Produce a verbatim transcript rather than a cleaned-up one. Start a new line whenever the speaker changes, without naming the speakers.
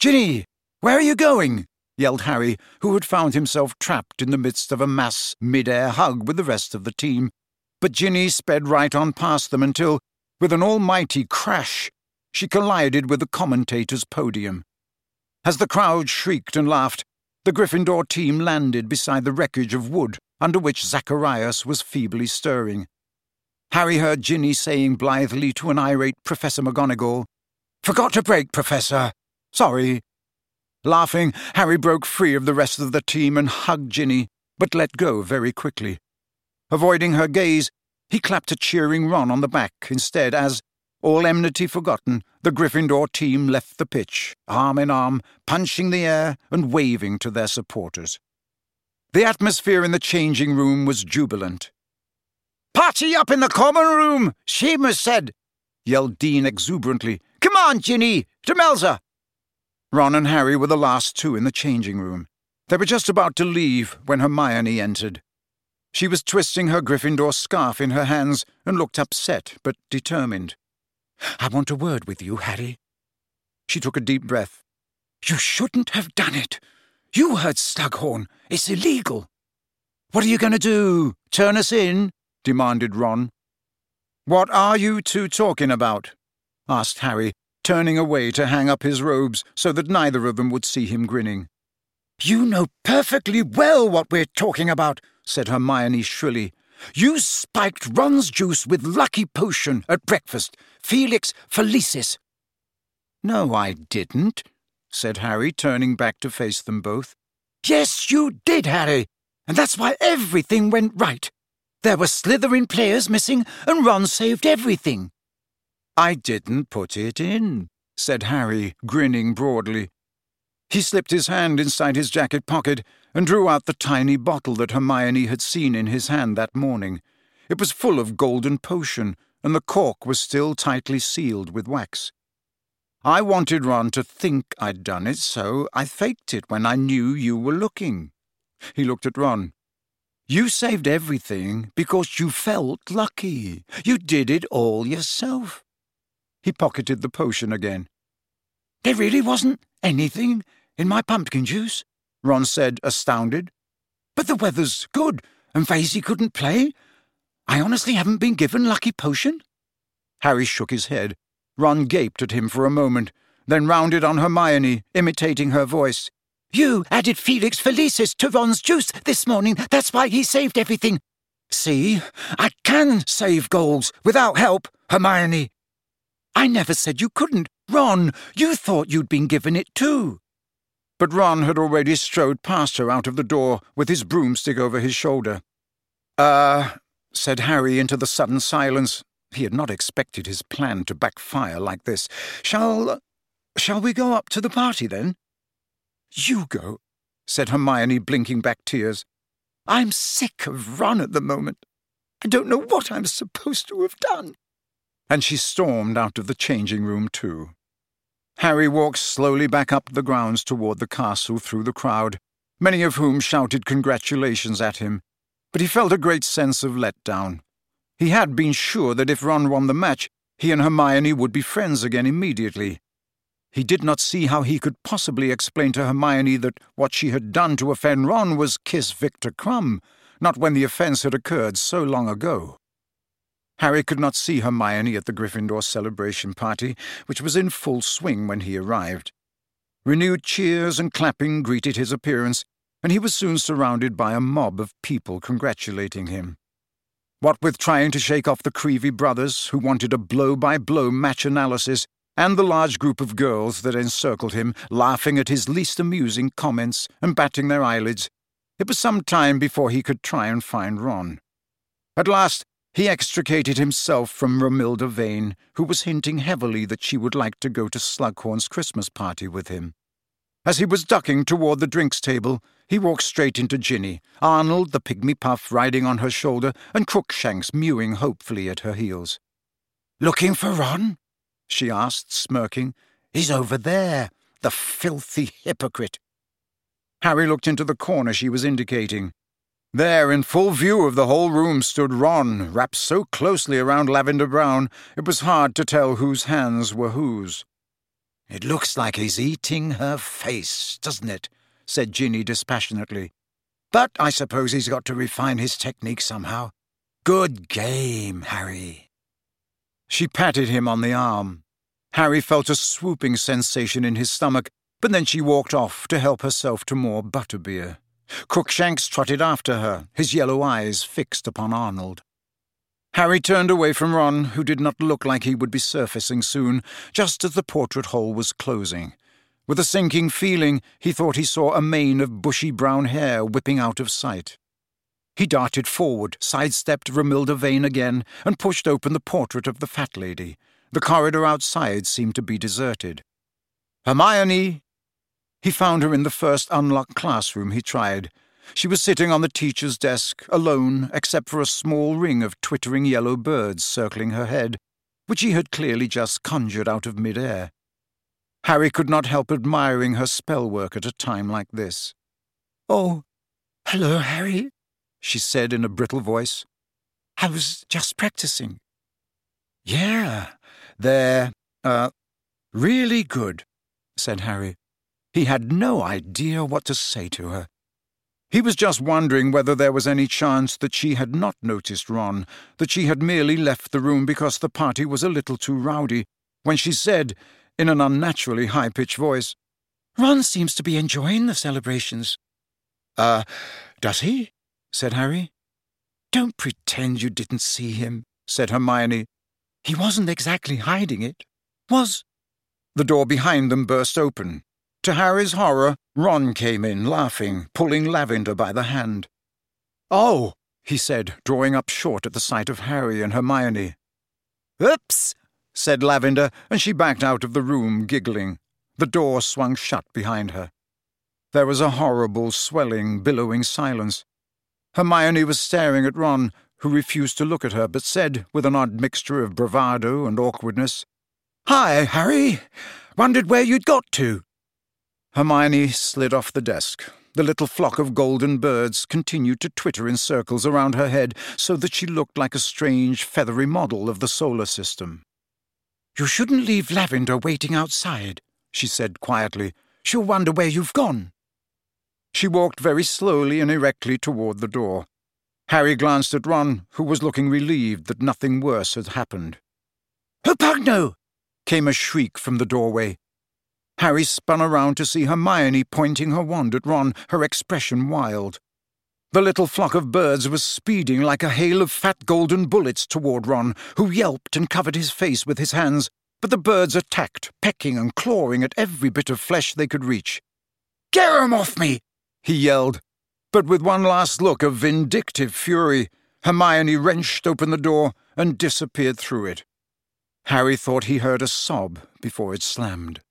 "Ginny, where are you going?" yelled Harry, who had found himself trapped in the midst of a mass mid-air hug with the rest of the team. But Ginny sped right on past them until, with an almighty crash, she collided with the commentator's podium. As the crowd shrieked and laughed, the Gryffindor team landed beside the wreckage of wood under which Zacharias was feebly stirring. Harry heard Ginny saying blithely to an irate Professor McGonagall, "Forgot to brake, Professor. Sorry." Laughing, Harry broke free of the rest of the team and hugged Ginny, but let go very quickly. Avoiding her gaze, he clapped a cheering Ron on the back instead as, all enmity forgotten, the Gryffindor team left the pitch, arm in arm, punching the air and waving to their supporters. The atmosphere in the changing room was jubilant. "Party up in the common room, Seamus said," yelled Dean exuberantly. "Come on, Ginny, to Melza." Ron and Harry were the last two in the changing room. They were just about to leave when Hermione entered. She was twisting her Gryffindor scarf in her hands and looked upset but determined. "I want a word with you, Harry." She took a deep breath. "You shouldn't have done it. You heard Slughorn. It's illegal." "What are you going to do? Turn us in?" demanded Ron. "What are you two talking about?" asked Harry, turning away to hang up his robes so that neither of them would see him grinning. "You know perfectly well what we're talking about," said Hermione shrilly. "You spiked Ron's juice with Lucky Potion at breakfast. Felix Felicis." "No, I didn't," said Harry, turning back to face them both. "Yes, you did, Harry, and that's why everything went right. There were Slytherin players missing, and Ron saved everything." "I didn't put it in," said Harry, grinning broadly. He slipped his hand inside his jacket pocket and drew out the tiny bottle that Hermione had seen in his hand that morning. It was full of golden potion, and the cork was still tightly sealed with wax. "I wanted Ron to think I'd done it, so I faked it when I knew you were looking." He looked at Ron. "You saved everything because you felt lucky. You did it all yourself." He pocketed the potion again. "There really wasn't anything in my pumpkin juice," Ron said, astounded. "But the weather's good, and Vaisy couldn't play. I honestly haven't been given Lucky Potion." Harry shook his head. Ron gaped at him for a moment, then rounded on Hermione, imitating her voice. "You added Felix Felicis to Ron's juice this morning. That's why he saved everything. See, I can save goals without help, Hermione." "I never said you couldn't. Ron, you thought you'd been given it too." But Ron had already strode past her out of the door with his broomstick over his shoulder. Uh, said Harry into the sudden silence. He had not expected his plan to backfire like this. Shall... shall we go up to the party, then?" "You go," said Hermione, blinking back tears. "I'm sick of Ron at the moment. I don't know what I'm supposed to have done." And she stormed out of the changing room too. Harry walked slowly back up the grounds toward the castle through the crowd, many of whom shouted congratulations at him, but he felt a great sense of letdown. He had been sure that if Ron won the match, he and Hermione would be friends again immediately. He did not see how he could possibly explain to Hermione that what she had done to offend Ron was kiss Victor Crumb, not when the offence had occurred so long ago. Harry could not see Hermione at the Gryffindor celebration party, which was in full swing when he arrived. Renewed cheers and clapping greeted his appearance, and he was soon surrounded by a mob of people congratulating him. What with trying to shake off the Creevy brothers, who wanted a blow-by-blow match analysis, and the large group of girls that encircled him, laughing at his least amusing comments and batting their eyelids, it was some time before he could try and find Ron. At last, he extricated himself from Romilda Vane, who was hinting heavily that she would like to go to Slughorn's Christmas party with him. As he was ducking toward the drinks table, he walked straight into Ginny, Arnold the pygmy puff riding on her shoulder, and Crookshanks mewing hopefully at her heels. "Looking for Ron?" she asked, smirking. "He's over there, the filthy hypocrite." Harry looked into the corner she was indicating. There, in full view of the whole room, stood Ron, wrapped so closely around Lavender Brown it was hard to tell whose hands were whose. "It looks like he's eating her face, doesn't it?" said Ginny dispassionately. "But I suppose he's got to refine his technique somehow. Good game, Harry." She patted him on the arm. Harry felt a swooping sensation in his stomach, but then she walked off to help herself to more butterbeer. Crookshanks trotted after her, his yellow eyes fixed upon Arnold. Harry turned away from Ron, who did not look like he would be surfacing soon, just as the portrait hole was closing. With a sinking feeling, he thought he saw a mane of bushy brown hair whipping out of sight. He darted forward, sidestepped Romilda Vane again, and pushed open the portrait of the fat lady. The corridor outside seemed to be deserted. "Hermione!" He found her in the first unlocked classroom he tried. She was sitting on the teacher's desk, alone, except for a small ring of twittering yellow birds circling her head, which he had clearly just conjured out of mid-air. Harry could not help admiring her spell work at a time like this. "Oh, hello, Harry," she said in a brittle voice. "I was just practicing." "Yeah, they're, uh, really good," said Harry. He had no idea what to say to her. He was just wondering whether there was any chance that she had not noticed Ron, that she had merely left the room because the party was a little too rowdy, when she said, in an unnaturally high-pitched voice, "Ron seems to be enjoying the celebrations." Uh, does he?" said Harry. "Don't pretend you didn't see him," said Hermione. "He wasn't exactly hiding it, was—" The door behind them burst open. To Harry's horror, Ron came in, laughing, pulling Lavender by the hand. "Oh," he said, drawing up short at the sight of Harry and Hermione. "Oops," said Lavender, and she backed out of the room, giggling. The door swung shut behind her. There was a horrible, swelling, billowing silence. Hermione was staring at Ron, who refused to look at her, but said, with an odd mixture of bravado and awkwardness, "Hi, Harry. Wondered where you'd got to." Hermione slid off the desk. The little flock of golden birds continued to twitter in circles around her head so that she looked like a strange, feathery model of the solar system. "You shouldn't leave Lavender waiting outside," she said quietly. "She'll wonder where you've gone." She walked very slowly and erectly toward the door. Harry glanced at Ron, who was looking relieved that nothing worse had happened. "Hupagno!" came a shriek from the doorway. Harry spun around to see Hermione pointing her wand at Ron, her expression wild. The little flock of birds was speeding like a hail of fat golden bullets toward Ron, who yelped and covered his face with his hands, but the birds attacked, pecking and clawing at every bit of flesh they could reach. "Get 'em off me!" he yelled. But with one last look of vindictive fury, Hermione wrenched open the door and disappeared through it. Harry thought he heard a sob before it slammed.